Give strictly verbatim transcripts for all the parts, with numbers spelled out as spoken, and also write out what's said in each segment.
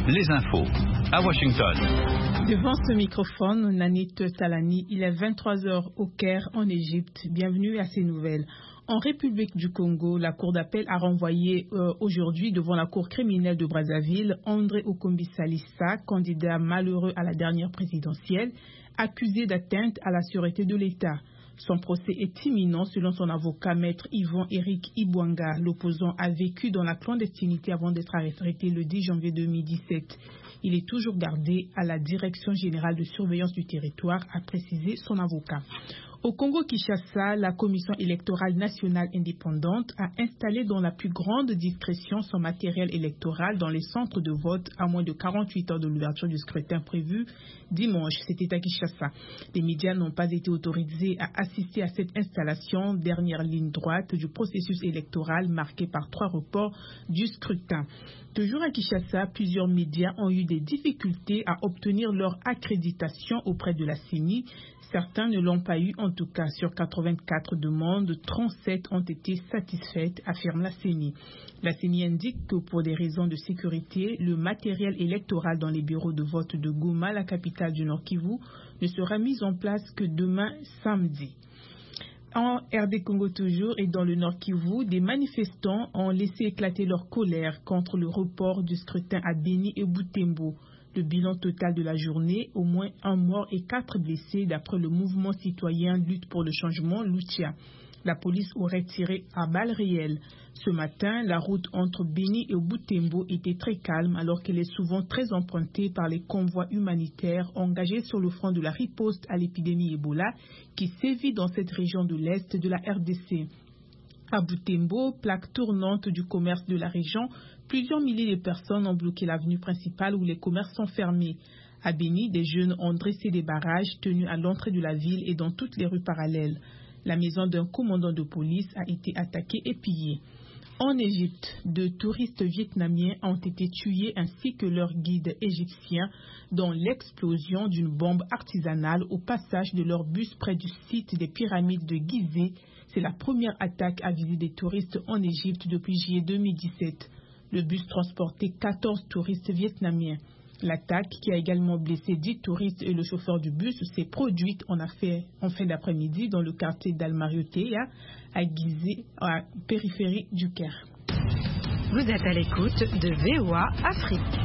les infos à Washington. Devant ce microphone, Nanit Talani, il est vingt-trois heures au Caire, en Égypte. Bienvenue à ces nouvelles. En République du Congo, la Cour d'appel a renvoyé euh, aujourd'hui devant la Cour criminelle de Brazzaville André Okombi Salissa, candidat malheureux à la dernière présidentielle, accusé d'atteinte à la sûreté de l'État. Son procès est imminent selon son avocat, maître Yvon Éric Ibwanga. L'opposant a vécu dans la clandestinité avant d'être arrêté le dix janvier deux mille dix-sept. Il est toujours gardé à la Direction générale de surveillance du territoire, a précisé son avocat. Au Congo-Kinshasa, la Commission électorale nationale indépendante a installé dans la plus grande discrétion son matériel électoral dans les centres de vote à moins de quarante-huit heures de l'ouverture du scrutin prévu dimanche. C'était à Kinshasa. Les médias n'ont pas été autorisés à assister à cette installation, dernière ligne droite du processus électoral marqué par trois reports du scrutin. Toujours à Kinshasa, plusieurs médias ont eu des difficultés à obtenir leur accréditation auprès de la C E N I. Certains ne l'ont pas eu, en tout cas sur quatre-vingt-quatre demandes, trente-sept ont été satisfaites, affirme la C E N I. La C E N I indique que pour des raisons de sécurité, le matériel électoral dans les bureaux de vote de Goma, la capitale du Nord Kivu, ne sera mis en place que demain samedi. En R D Congo toujours et dans le Nord Kivu, des manifestants ont laissé éclater leur colère contre le report du scrutin à Beni et Butembo. Le bilan total de la journée, au moins un mort et quatre blessés d'après le mouvement citoyen Lutte pour le changement, Lucha. La police aurait tiré à balles réelles. Ce matin, la route entre Beni et Butembo était très calme alors qu'elle est souvent très empruntée par les convois humanitaires engagés sur le front de la riposte à l'épidémie Ebola qui sévit dans cette région de l'Est de la R D C. À Butembo, plaque tournante du commerce de la région, plusieurs milliers de personnes ont bloqué l'avenue principale où les commerces sont fermés. À Beni, des jeunes ont dressé des barrages tenus à l'entrée de la ville et dans toutes les rues parallèles. La maison d'un commandant de police a été attaquée et pillée. En Égypte, deux touristes vietnamiens ont été tués ainsi que leur guide égyptien dans l'explosion d'une bombe artisanale au passage de leur bus près du site des pyramides de Gizeh. C'est la première attaque à viser des touristes en Égypte depuis juillet deux mille dix-sept. Le bus transportait quatorze touristes vietnamiens. L'attaque, qui a également blessé dix touristes et le chauffeur du bus, s'est produite en, affaire, en fin d'après-midi dans le quartier d'Al-Mariotea, à Gizeh, à la périphérie du Caire. Vous êtes à l'écoute de V O A Afrique.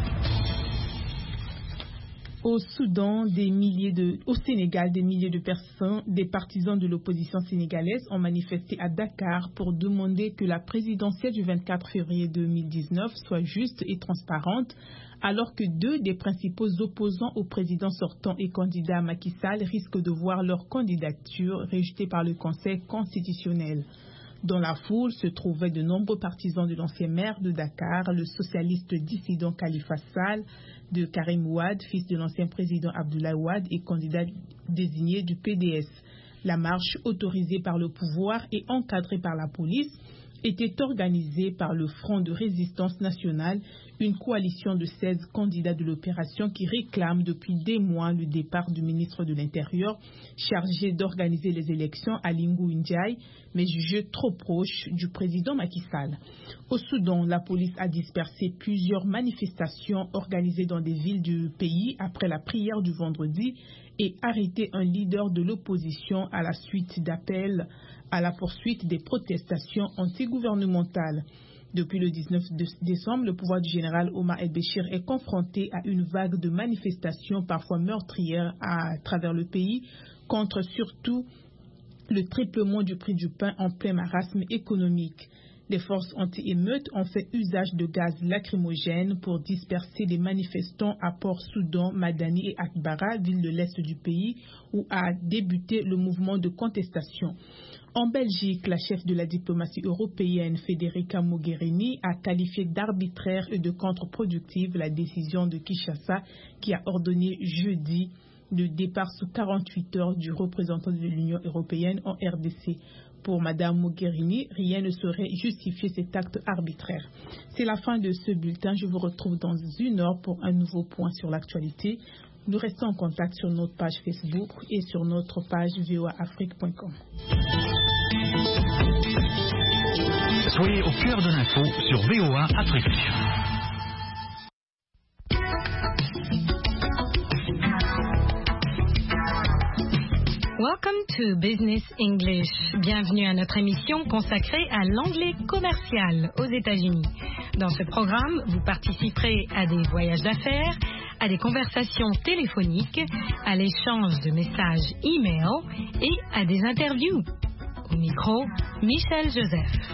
Au Soudan, des milliers de, au Sénégal, des milliers de personnes, des partisans de l'opposition sénégalaise ont manifesté à Dakar pour demander que la présidentielle du vingt-quatre février deux mille dix-neuf soit juste et transparente, alors que deux des principaux opposants au président sortant et candidat Macky Sall risquent de voir leur candidature rejetée par le Conseil constitutionnel. Dans la foule se trouvaient de nombreux partisans de l'ancien maire de Dakar, le socialiste dissident Khalifa Sall, de Karim Ouad, fils de l'ancien président Abdoulaye Wade et candidat désigné du P D S. La marche, autorisée par le pouvoir et encadrée par la police, était organisée par le Front de résistance nationale, une coalition de seize candidats de l'opération qui réclament depuis des mois le départ du ministre de l'Intérieur chargé d'organiser les élections à Lingou Ndiaye, mais jugé trop proche du président Macky Sall. Au Soudan, la police a dispersé plusieurs manifestations organisées dans des villes du pays après la prière du vendredi et arrêté un leader de l'opposition à la suite d'appels à la poursuite des protestations antigouvernementales. Depuis le dix-neuf décembre, le pouvoir du général Omar El-Béchir est confronté à une vague de manifestations parfois meurtrières à travers le pays contre surtout le triplement du prix du pain en plein marasme économique. Les forces anti-émeutes ont fait usage de gaz lacrymogène pour disperser les manifestants à Port-Soudan, Madani et Akbara, villes de l'est du pays, où a débuté le mouvement de contestation. En Belgique, la chef de la diplomatie européenne, Federica Mogherini, a qualifié d'arbitraire et de contre-productive la décision de Kinshasa qui a ordonné jeudi le départ sous quarante-huit heures du représentant de l'Union européenne en R D C. Pour Mme Mogherini, rien ne saurait justifier cet acte arbitraire. C'est la fin de ce bulletin. Je vous retrouve dans une heure pour un nouveau point sur l'actualité. Nous restons en contact sur notre page Facebook et sur notre page v o a afrique point com. Soyez au cœur de l'info sur V O A Afrique. Welcome to Business English. Bienvenue à notre émission consacrée à l'anglais commercial aux États-Unis. Dans ce programme, vous participerez à des voyages d'affaires, à des conversations téléphoniques, à l'échange de messages e-mail et à des interviews. Au micro, Michel Joseph.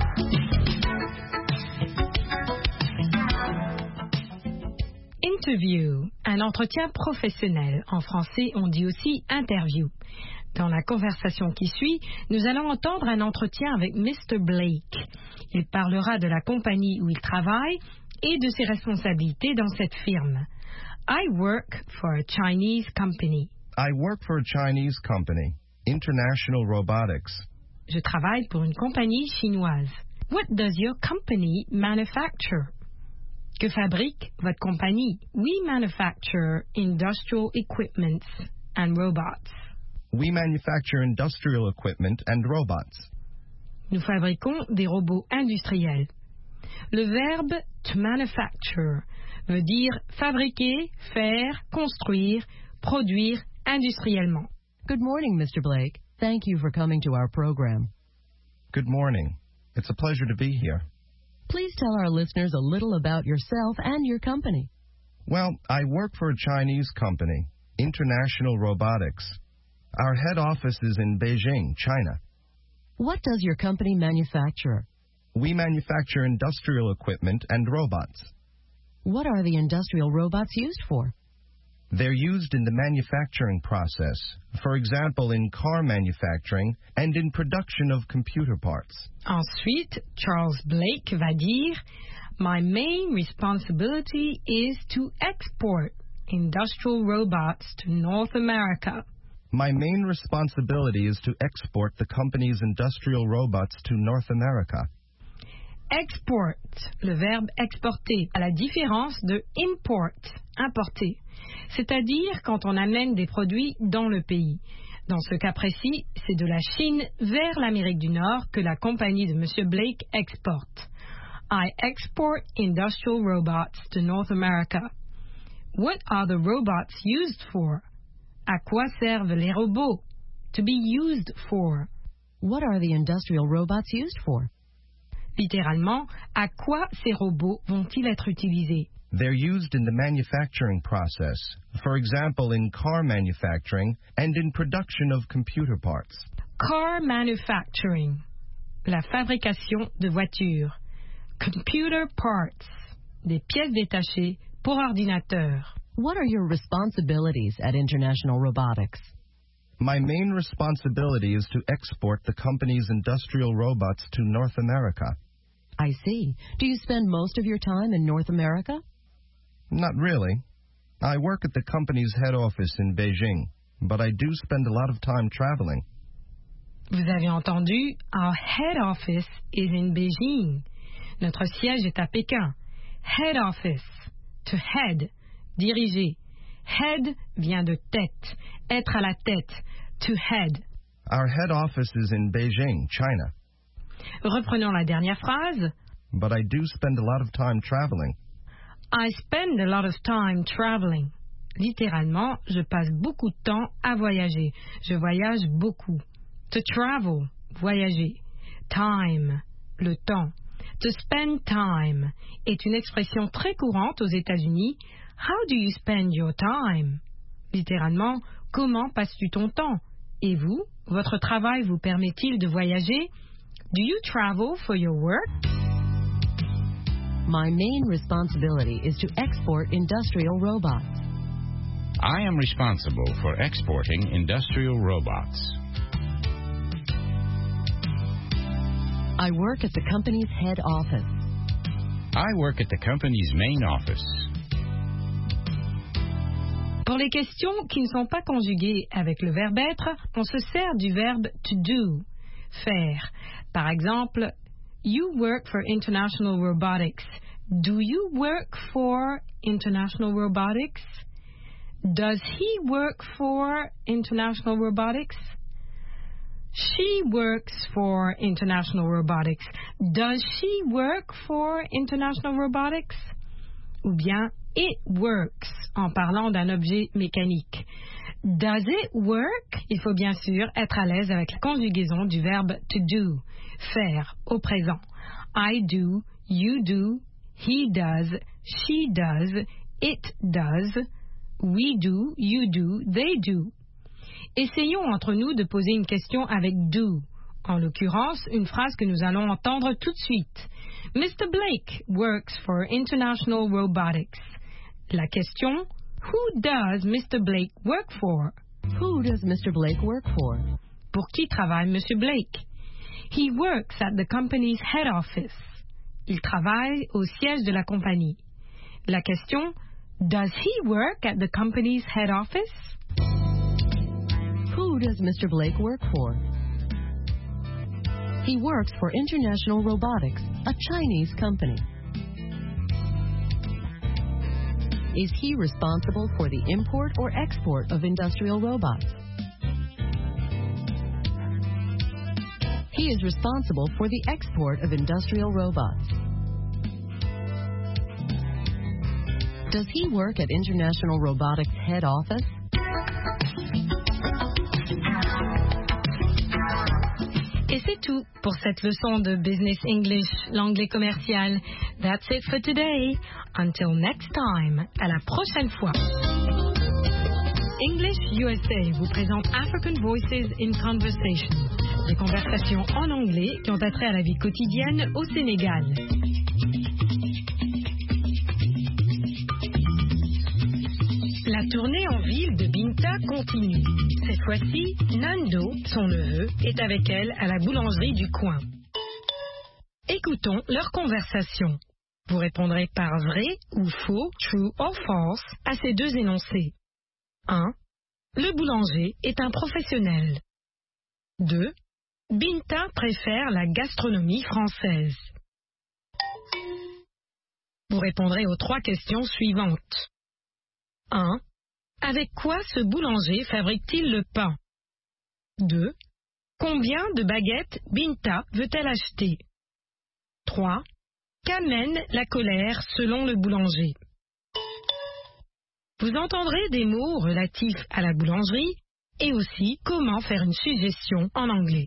Interview, un entretien professionnel. En français, on dit aussi interview. Dans la conversation qui suit, nous allons entendre un entretien avec mister Blake. Il parlera de la compagnie où il travaille et de ses responsabilités dans cette firme. I work for a Chinese company. I work for a Chinese company, International Robotics. Je travaille pour une compagnie chinoise. What does your company manufacture? Que fabrique votre compagnie? We manufacture industrial equipment and robots. We manufacture industrial equipment and robots. Nous fabriquons des robots industriels. Le verbe to manufacture veut dire fabriquer, faire, construire, produire industriellement. Good morning, mister Blake. Thank you for coming to our program. Good morning. It's a pleasure to be here. Please tell our listeners a little about yourself and your company. Well, I work for a Chinese company, International Robotics. Our head office is in Beijing, China. What does your company manufacture? We manufacture industrial equipment and robots. What are the industrial robots used for? They're used in the manufacturing process, for example, in car manufacturing and in production of computer parts. Ensuite, Charles Blake va dire, My main responsibility is to export industrial robots to North America. My main responsibility is to export the company's industrial robots to North America. Export, le verbe exporter, à la différence de import, importer, c'est-à-dire quand on amène des produits dans le pays. Dans ce cas précis, c'est de la Chine vers l'Amérique du Nord que la compagnie de monsieur Blake exporte. I export industrial robots to North America. What are the robots used for? À quoi servent les robots? To be used for. What are the industrial robots used for? Littéralement, à quoi ces robots vont-ils être utilisés? They're used in the manufacturing process, for example, in car manufacturing and in production of computer parts. Car manufacturing, la fabrication de voitures. Computer parts, des pièces détachées pour ordinateur. What are your responsibilities at International Robotics? My main responsibility is to export the company's industrial robots to North America. I see. Do you spend most of your time in North America? Not really. I work at the company's head office in Beijing, but I do spend a lot of time traveling. Vous avez entendu, our head office is in Beijing. Notre siège est à Pékin. Head office, to head, diriger. Head vient de tête, être à la tête, to head. Our head office is in Beijing, China. Reprenons la dernière phrase. But I do spend a lot of time traveling. I spend a lot of time traveling. Littéralement, je passe beaucoup de temps à voyager. Je voyage beaucoup. To travel, voyager. Time, le temps. To spend time est une expression très courante aux États-Unis. How do you spend your time? Littéralement, comment passes-tu ton temps? Et vous, votre travail vous permet-il de voyager? Do you travel for your work? My main responsibility is to export industrial robots. I am responsible for exporting industrial robots. I work at the company's head office. I work at the company's main office. Pour les questions qui ne sont pas conjuguées avec le verbe être, on se sert du verbe to do, faire. Par exemple, you work for International Robotics. Do you work for International Robotics? Does he work for International Robotics? She works for International Robotics. Does she work for International Robotics? Ou bien, It works en parlant d'un objet mécanique. Does it work? Il faut bien sûr être à l'aise avec la conjugaison du verbe to do, faire au présent. I do, you do, he does, she does, it does, we do, you do, they do. Essayons entre nous de poser une question avec do. En l'occurrence, une phrase que nous allons entendre tout de suite. Mister Blake works for International Robotics. La question, who does Mister Blake work for? Who does Mister Blake work for? Pour qui travaille Monsieur Blake? He works at the company's head office. Il travaille au siège de la compagnie. La question, does he work at the company's head office? Who does Mister Blake work for? He works for International Robotics, a Chinese company. Is he responsible for the import or export of industrial robots? He is responsible for the export of industrial robots. Does he work at International Robotics head office? Et c'est tout pour cette leçon de Business English, l'anglais commercial. That's it for today. Until next time. À la prochaine fois. English U S A vous présente African Voices in Conversation. Des conversations en anglais qui ont attrait à la vie quotidienne au Sénégal. La tournée en ville de Binta continue. Cette fois-ci, Nando, son neveu, est avec elle à la boulangerie du coin. Écoutons leur conversation. Vous répondrez par vrai ou faux, true or false, à ces deux énoncés. un. Le boulanger est un professionnel. deux. Binta préfère la gastronomie française. Vous répondrez aux trois questions suivantes. un. Avec quoi ce boulanger fabrique-t-il le pain? deux. Combien de baguettes Binta veut-elle acheter? trois. Qu'amène la colère selon le boulanger? Vous entendrez des mots relatifs à la boulangerie et aussi comment faire une suggestion en anglais.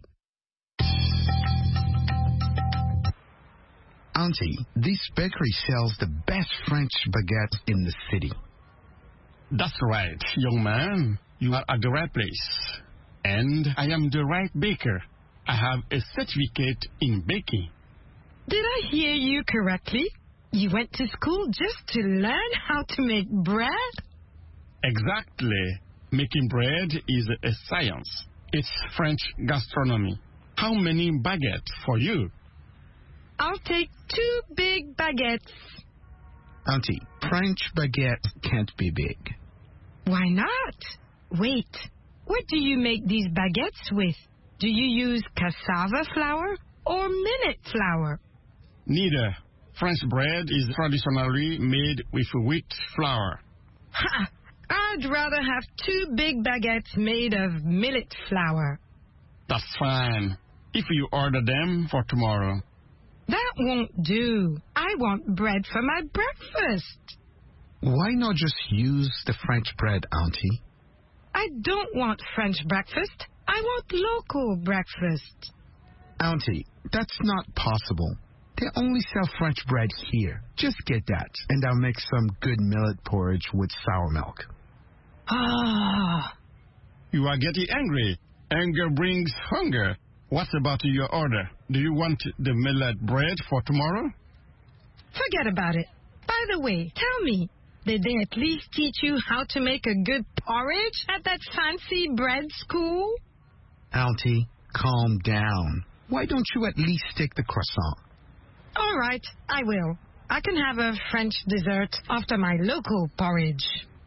Auntie, this bakery sells the best French baguettes in the city. That's right, young man. You are at the right place. And I am the right baker. I have a certificate in baking. Did I hear you correctly? You went to school just to learn how to make bread? Exactly. Making bread is a science. It's French gastronomy. How many baguettes for you? I'll take two big baguettes. Auntie, French baguettes can't be big. Why not? Wait, what do you make these baguettes with? Do you use cassava flour or millet flour? Neither. French bread is traditionally made with wheat flour. Ha! I'd rather have two big baguettes made of millet flour. That's fine. If you order them for tomorrow. That won't do. I want bread for my breakfast. Why not just use the French bread, Auntie? I don't want French breakfast. I want local breakfast. Auntie, that's not possible. They only sell French bread here. Just get that, and I'll make some good millet porridge with sour milk. Ah. You are getting angry. Anger brings hunger. What about your order? Do you want the millet bread for tomorrow? Forget about it. By the way, tell me, did they at least teach you how to make a good porridge at that fancy bread school? Auntie, calm down. Why don't you at least take the croissant? All right, I will. I can have a French dessert after my local porridge.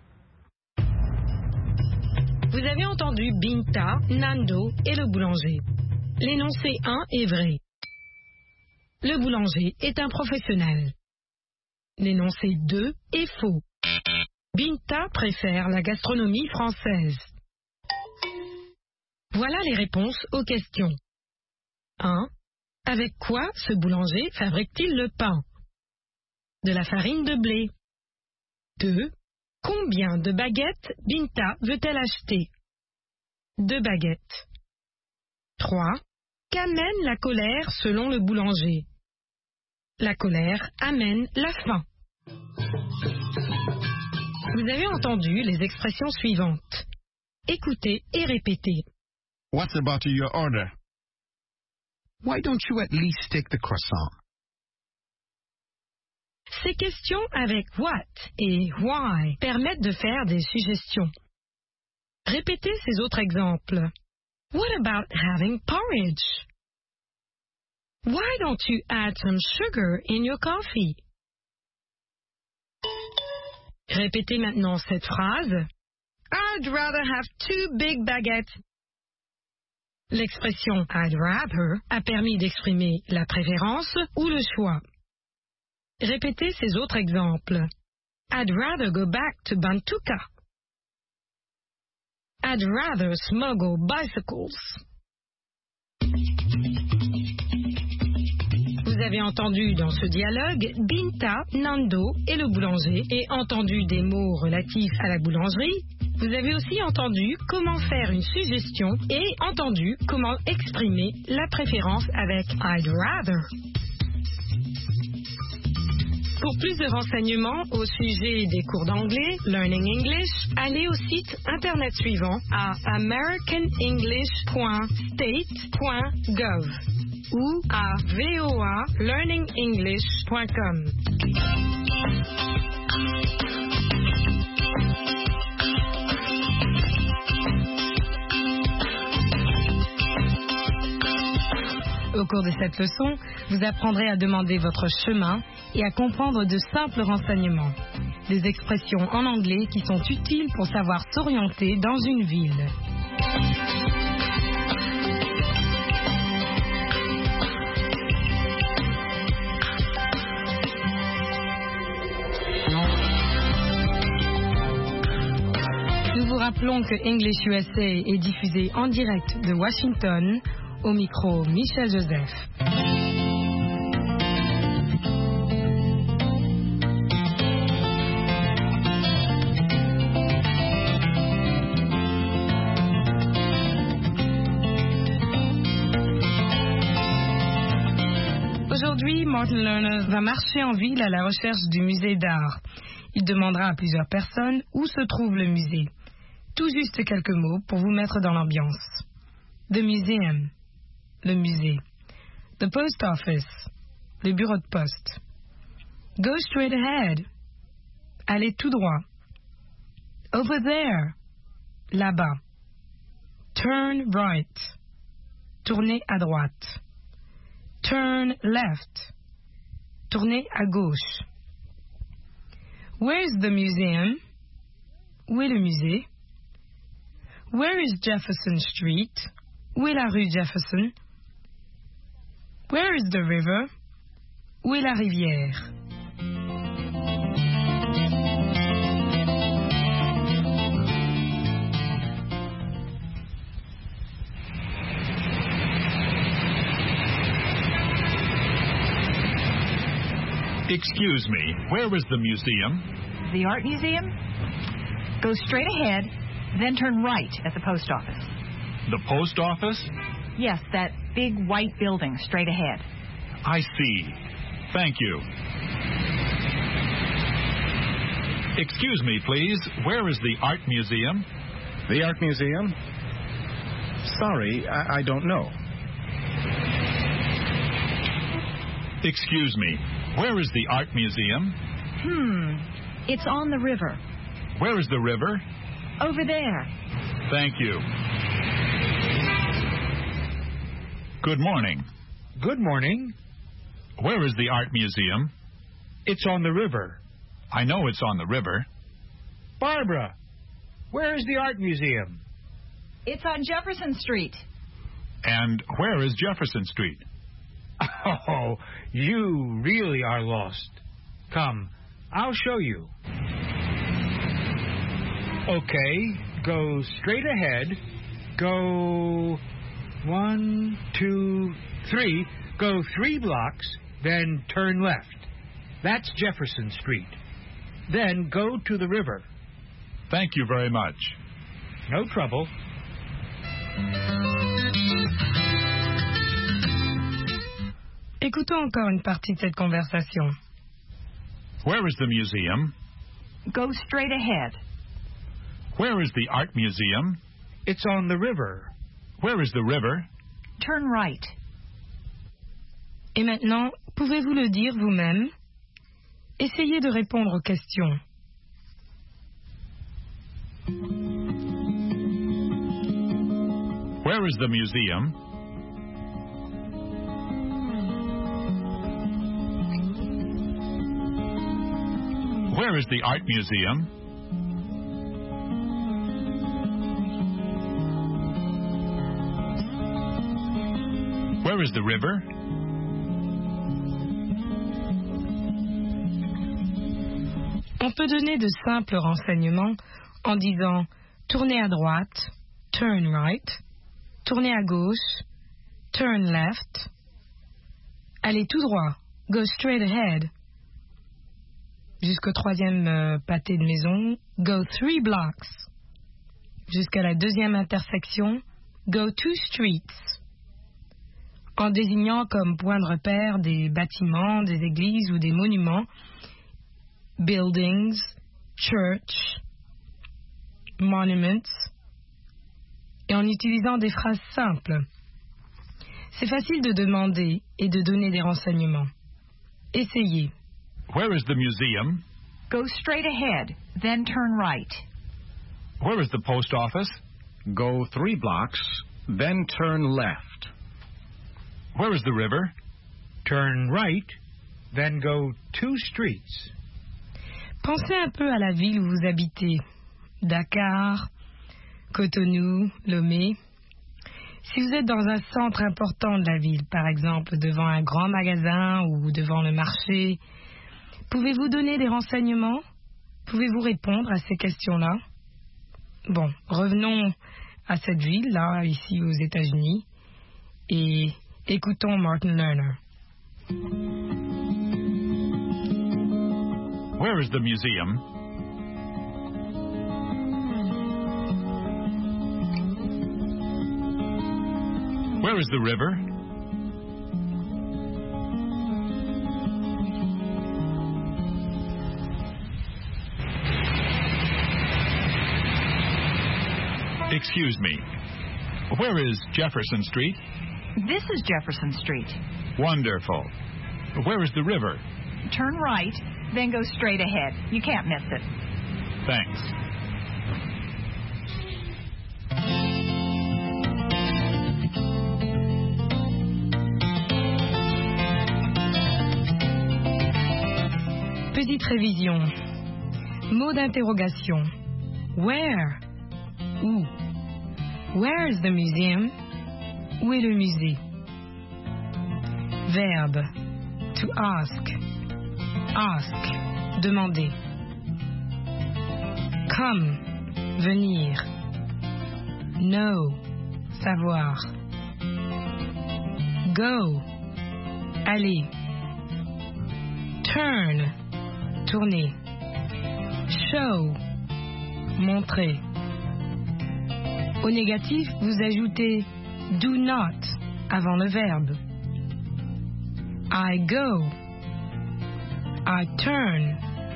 Vous avez entendu Binta, Nando et le boulanger. L'énoncé un est vrai. Le boulanger est un professionnel. L'énoncé deux est faux. Binta préfère la gastronomie française. Voilà les réponses aux questions. un. Avec quoi ce boulanger fabrique-t-il le pain? De la farine de blé. deux. Combien de baguettes Binta veut-elle acheter? Deux baguettes. trois. Qu'amène la colère selon le boulanger? La colère amène la faim. Vous avez entendu les expressions suivantes. Écoutez et répétez. What's about your order? Why don't you at least take the croissant? Ces questions avec what et why permettent de faire des suggestions. Répétez ces autres exemples. What about having porridge? Why don't you add some sugar in your coffee? Répétez maintenant cette phrase. I'd rather have two big baguettes. L'expression I'd rather a permis d'exprimer la préférence ou le choix. Répétez ces autres exemples. I'd rather go back to Bantuka. I'd rather smuggle bicycles. Vous avez entendu dans ce dialogue Binta, Nando et le boulanger et entendu des mots relatifs à la boulangerie. Vous avez aussi entendu comment faire une suggestion et entendu comment exprimer la préférence avec I'd rather. Pour plus de renseignements au sujet des cours d'anglais, Learning English, allez au site internet suivant à american english point state point gov ou à voa learning english point com. Au cours de cette leçon, vous apprendrez à demander votre chemin et à comprendre de simples renseignements. Des expressions en anglais qui sont utiles pour savoir s'orienter dans une ville. Nous vous rappelons que English U S A est diffusé en direct de Washington. Au micro, Michel Joseph. Aujourd'hui, Martin Lerner va marcher en ville à la recherche du musée d'art. Il demandera à plusieurs personnes où se trouve le musée. Tout juste quelques mots pour vous mettre dans l'ambiance. The Museum. Le musée. The post office. Le bureau de poste. Go straight ahead. Allez tout droit. Over there. Là-bas. Turn right. Tournez à droite. Turn left. Tournez à gauche. Where's the museum? Où est le musée? Where is Jefferson Street? Où est la rue Jefferson? Where is the river? Où est la rivière? Excuse me, where is the museum? The Art Museum? Go straight ahead, then turn right at the post office. The post office? Yes, that big white building straight ahead. I see. Thank you. Excuse me, please. Where is the Art Museum? The Art Museum? Sorry, I, I don't know. Excuse me. Where is the Art Museum? Hmm. It's on the river. Where is the river? Over there. Thank you. Good morning. Good morning. Where is the Art Museum? It's on the river. I know it's on the river. Barbara, where is the Art Museum? It's on Jefferson Street. And where is Jefferson Street? Oh, you really are lost. Come, I'll show you. Okay, go straight ahead. Go one, two, three. Go three blocks, then turn left. That's Jefferson Street. then go to the river. Thank you very much. No trouble. Écoutons encore une partie de cette conversation. Where is the museum? Go straight ahead. Where is the art museum? It's on the river. Where is the river? Turn right. Et maintenant, pouvez-vous le dire vous-même? Essayez de répondre aux questions. Where is the museum? Where is the art museum? Where is the river? On peut donner de simples renseignements en disant tournez à droite, turn right, tournez à gauche, turn left, allez tout droit, go straight ahead, jusqu'au troisième euh, pâté de maison, go three blocks, jusqu'à la deuxième intersection, go two streets, en désignant comme point de repère des bâtiments, des églises ou des monuments, buildings, church, monuments, et en utilisant des phrases simples. C'est facile de demander et de donner des renseignements. Essayez. Where is the museum? Go straight ahead, then turn right. Where is the post office? Go three blocks, then turn left. Where is the river? Turn right, then go two streets. Pensez un peu à la ville où vous habitez. Dakar, Cotonou, Lomé. Si vous êtes dans un centre important de la ville, par exemple devant un grand magasin ou devant le marché, pouvez-vous donner des renseignements? Pouvez-vous répondre à ces questions-là? Bon, revenons à cette ville-là, ici aux États-Unis, et écoutons Martin Lerner. Where is the museum? Where is the river? Excuse me. Where is Jefferson Street? This is Jefferson Street. Wonderful. Where is the river? Turn right, then go straight ahead. You can't miss it. Thanks. Petite révision. Mot d'interrogation. Where? Où? Where is the museum? Où est le musée? Verbe. To ask. Ask. Demander. Come. Venir. Know. Savoir. Go. Aller. Turn. Tourner. Show. Montrer. Au négatif, vous ajoutez do not avant le verbe. I go. I turn.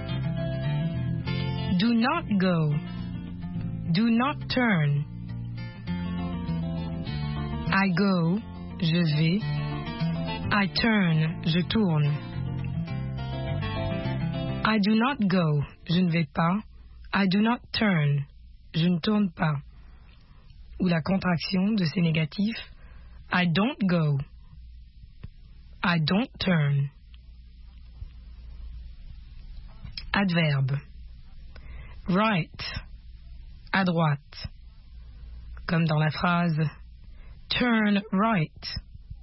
Do not go. Do not turn. I go. Je vais. I turn. Je tourne. I do not go. Je ne vais pas. I do not turn. Je ne tourne pas. Ou la contraction de ces négatifs. I don't go. I don't turn. Adverbe. Right. À droite. Comme dans la phrase turn right.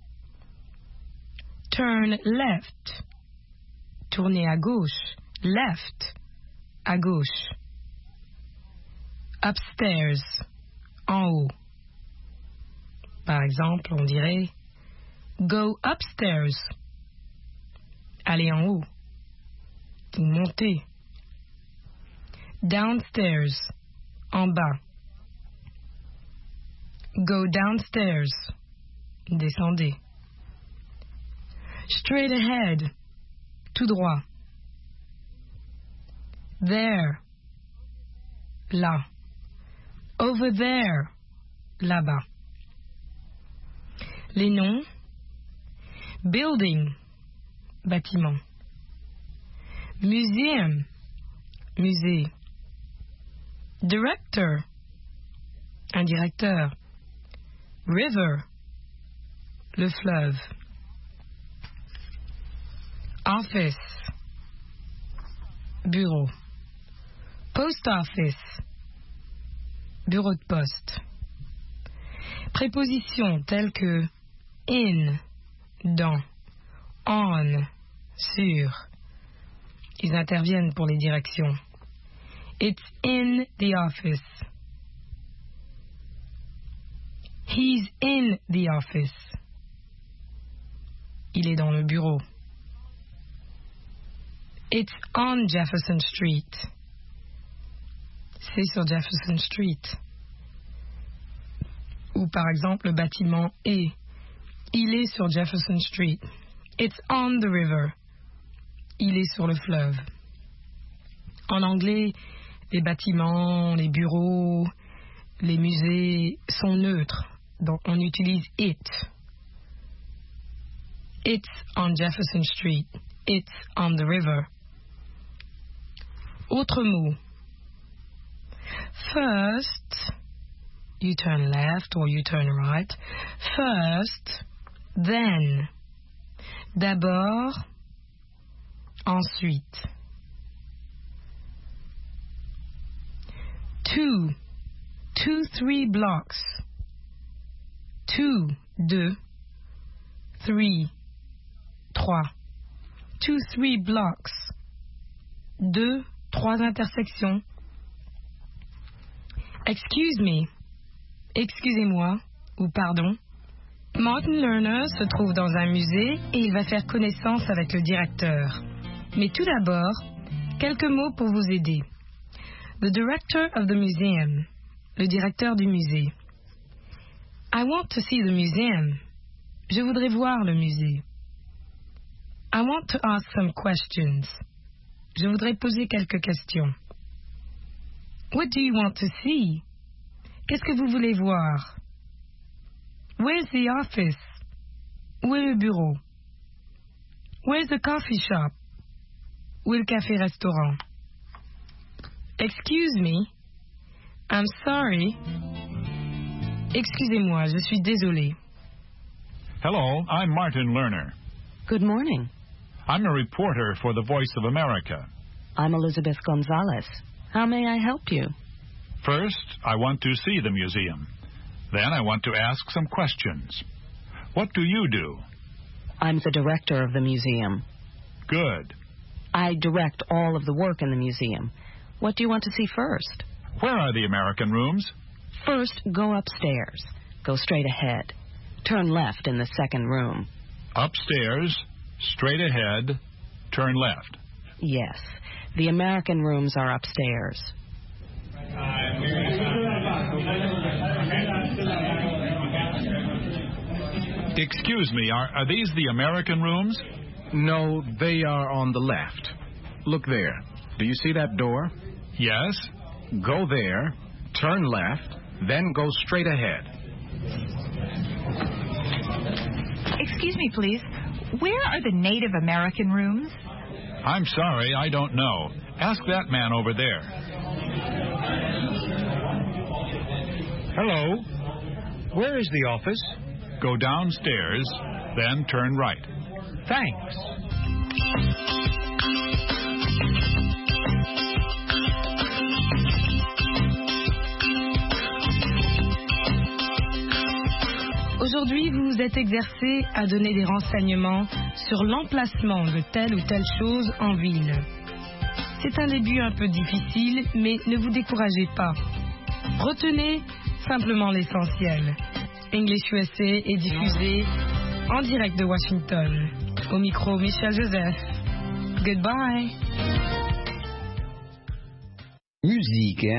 Turn left. Tourner à gauche. Left. À gauche. Upstairs. En haut. Par exemple, on dirait go upstairs. Aller en haut. Ou monter. Downstairs, en bas. Go downstairs, descendez. Straight ahead, tout droit. There, là. Over there, là-bas. Les noms: building, bâtiment. Museum, musée. Director, un directeur. River, le fleuve. Office, bureau. Post office, bureau de poste. Prépositions telles que in, dans, on, sur. Ils interviennent pour les directions. It's in the office. He's in the office. Il est dans le bureau. It's on Jefferson Street. C'est sur Jefferson Street. Ou par exemple le bâtiment est. Il est sur Jefferson Street. It's on the river. Il est sur le fleuve. En anglais, les bâtiments, les bureaux, les musées sont neutres. Donc on utilise it. It's on Jefferson Street. It's on the river. Autre mot. First, you turn left or you turn right. First, then. D'abord, ensuite. Two, two, three blocks. Two, deux. Three, trois. Two, three blocks. Deux, trois intersections. Excuse me. Excusez-moi, ou pardon. Martin Lerner se trouve dans un musée et il va faire connaissance avec le directeur. Mais tout d'abord, quelques mots pour vous aider. The director of the museum. Le directeur du musée. I want to see the museum. Je voudrais voir le musée. I want to ask some questions. Je voudrais poser quelques questions. What do you want to see? Qu'est-ce que vous voulez voir? Where's the office? Où est le bureau? Where's the coffee shop? Où est le café-restaurant? Excuse me. I'm sorry. Excusez-moi, je suis désolé. Hello, I'm Martin Lerner. Good morning. I'm a reporter for the Voice of America. I'm Elizabeth Gonzalez. How may I help you? First, I want to see the museum. Then I want to ask some questions. What do you do? I'm the director of the museum. Good. I direct all of the work in the museum. What do you want to see first? Where are the American rooms? First, go upstairs. Go straight ahead. Turn left in the second room. Upstairs, straight ahead, turn left. Yes. The American rooms are upstairs. Excuse me, are, are these the American rooms? No, they are on the left. Look there. Do you see that door? Yes. Go there, turn left, then go straight ahead. Excuse me, please. Where are the Native American rooms? I'm sorry, I don't know. Ask that man over there. Hello. Where is the office? Go downstairs, then turn right. Thanks. Aujourd'hui, vous vous êtes exercé à donner des renseignements sur l'emplacement de telle ou telle chose en ville. C'est un début un peu difficile, mais ne vous découragez pas. Retenez simplement l'essentiel. English U S A est diffusé en direct de Washington. Au micro, Michel Joseph. Goodbye. Musique